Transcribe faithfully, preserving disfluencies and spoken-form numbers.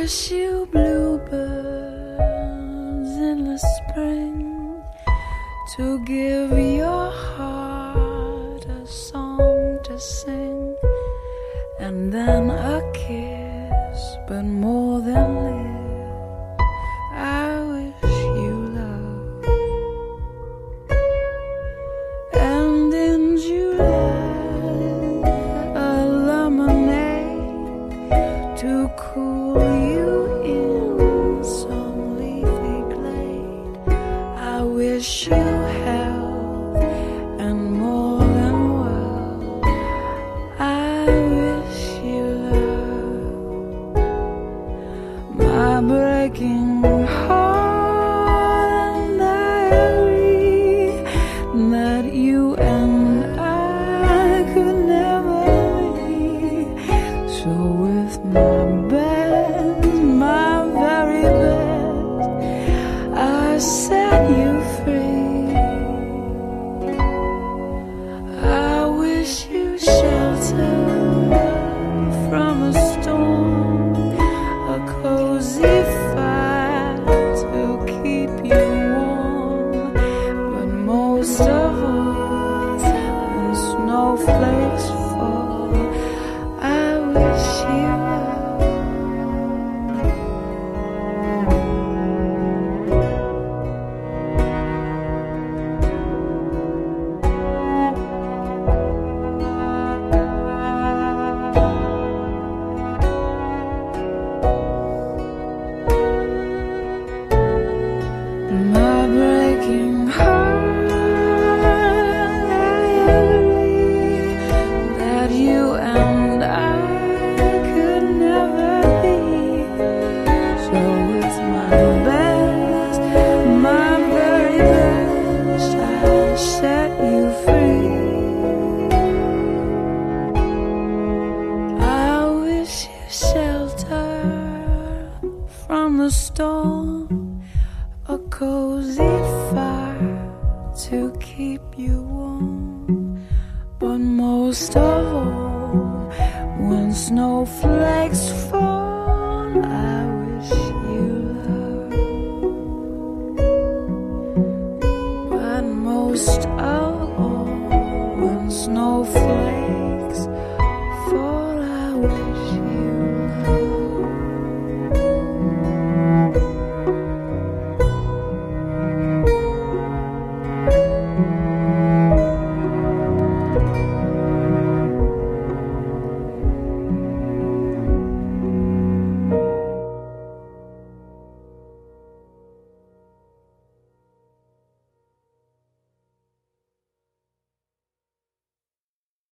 wish you bluebirds in the spring to give your heart a song to sing, and then a kiss, but more than live, I wish you love. And in July, a lemonade to cool you in some leafy glade. I wish you health and more than well. I wish you love. My breaking heart, and I agree that you and I could never be. So with my best, my very best, I set you free. I wish you shelter from a storm, a cozy fire to keep you warm, but most of all, when snowflakes fall, I wish you my breaking heart. I agree that you and I could never be. So it's my best, my very best, I set you free. I wish you shelter from the storm, a cozy fire to keep you warm, but most of all, when snowflakes